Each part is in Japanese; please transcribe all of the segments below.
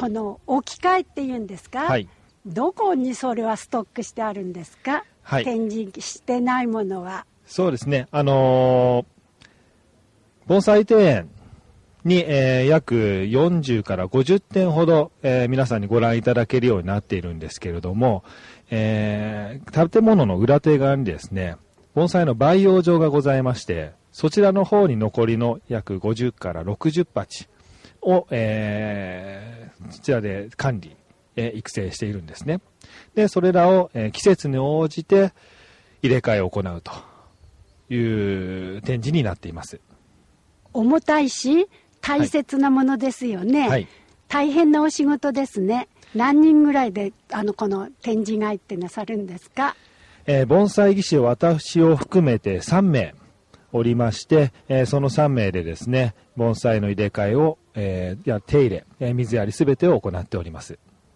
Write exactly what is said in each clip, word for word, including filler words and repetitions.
この置き換えっていうんですか、 はい、 どこにそれはストックしてあるんですか、 はい、 展示してないものは。 そうですね、あのー、盆栽庭園に、えー、約よんじゅうからごじゅってんほど、えー、皆さんにご覧いただけるようになっているんですけれども、えー、建物の裏手側にですね、盆栽の培養場がございまして、そちらの方に残りの約ごじゅうからろくじゅっぱちを、えー、そちらで管理、えー、育成しているんですね。で、それらを、えー、季節に応じて入れ替えを行うという展示になっています。 重たいし大切なものですよね、はいはい、大変なお仕事ですね。何人ぐらいであのこの展示会ってなさるんですか？ えー、盆栽技師を私を含めてさんめいおりまして、えー、そのさんめいでですね、盆栽の入れ替えを、えー、や手入れ、えー、水やりすべてを行っております。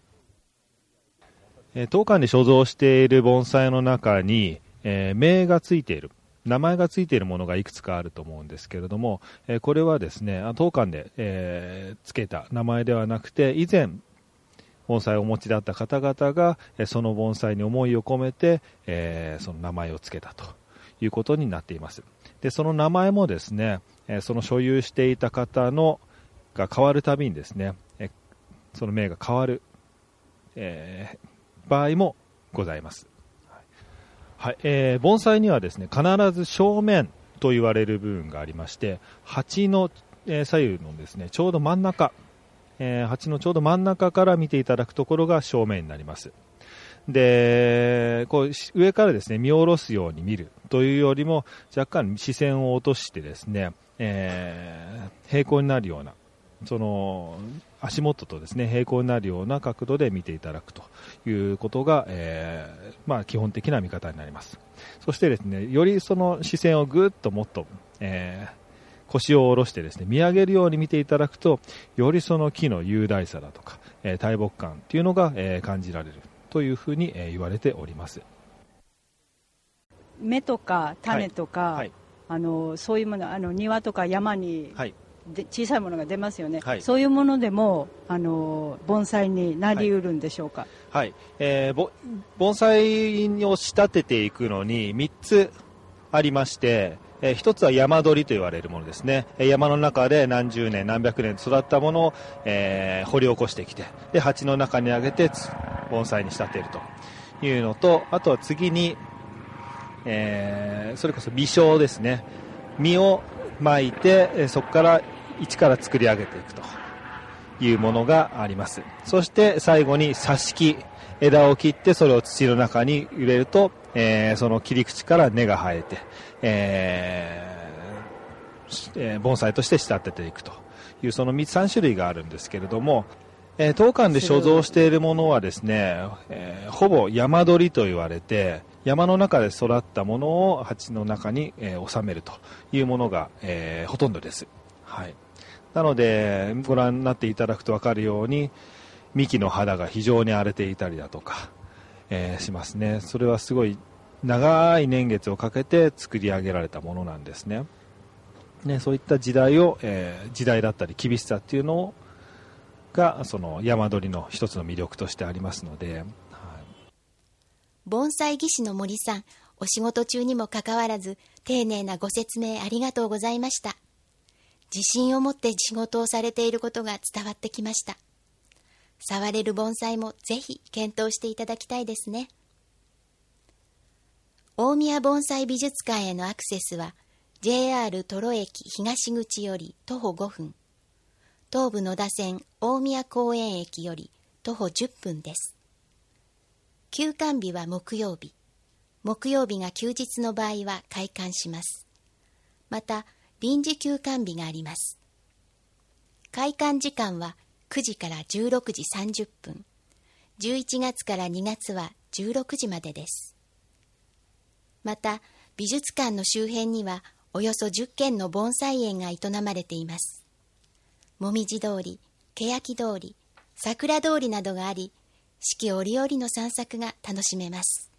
えー、当館で所蔵している盆栽の中に、えー、名がついている、名前がついているものがいくつかあると思うんですけれども、えー、これはですね、当館で、えー、つけた名前ではなくて、以前盆栽をお持ちだった方々が、えー、その盆栽に思いを込めて、えー、その名前をつけたということになっています。で、その名前もですね、えー、その所有していた方のが変わるたびにですね、えー、その名が変わる、えー、場合もございます。はい、えー、盆栽にはですね、必ず正面と言われる部分がありまして、鉢の、えー、左右のですね、ちょうど真ん中、えー、鉢のちょうど真ん中から見ていただくところが正面になります。で、こう上からですね、見下ろすように見るというよりも、若干視線を落としてですね、えー、平行になるような、その足元とですね平行になるような角度で見ていただくということが、えーまあ、基本的な見方になります。そしてですね、よりその視線をぐっともっと、えー、腰を下ろしてですね見上げるように見ていただくと、よりその木の雄大さだとか、えー、大木感というのが、えー、感じられるというふうに、えー、言われております。 芽とか種とか、はいはい、あのそういうもの、あの庭とか山に、はい、で小さいものが出ますよね、はい、そういうものでもあの盆栽になりうるんでしょうか？ はい、はい、えー、盆栽を仕立てていくのにみっつありまして、えー、ひとつは山取りと言われるものですね。山の中で何十年何百年育ったものを、えー、掘り起こしてきて、で鉢の中にあげて盆栽に仕立てるというのと、あとは次に、えー、それこそ実生ですね。実をまいて、そこから一から作り上げていくというものがあります。そして最後に挿し木、枝を切ってそれを土の中に入れると、えー、その切り口から根が生えて、えーえー、盆栽として仕立てていくという、そのさん種類があるんですけれども、えー、当館で所蔵しているものはですね、えー、ほぼ山取りと言われて、山の中で育ったものを鉢の中に、えー、収めるというものが、えー、ほとんどです。はい。なのでご覧になっていただくと分かるように、幹の肌が非常に荒れていたりだとか、えー、しますね。それはすごい長い年月をかけて作り上げられたものなんですね。ね、そういった時代を、えー、時代だったり厳しさっていうのがその山取りの一つの魅力としてありますので、はい、 盆栽技師の森さん、お仕事中にもかかわらず丁寧なご説明ありがとうございました。自信を持って仕事をされていることが伝わってきました。触れる盆栽もぜひ検討していただきたいですね。大宮盆栽美術館へのアクセスは ジェイアール トロ駅東口より徒歩ごふん、東武野田線大宮公園駅より徒歩じゅっぷんです。休館日は木曜日、木曜日が休日の場合は開館します。また臨時休館日があります。開館時間はくじからじゅうろくじさんじゅっぷん、じゅういちがつからにがつはじゅうろくじまでです。また美術館の周辺にはおよそじゅっけんの盆栽園が営まれています。もみじ通り、欅通り、桜通りなどがあり、四季折々の散策が楽しめます。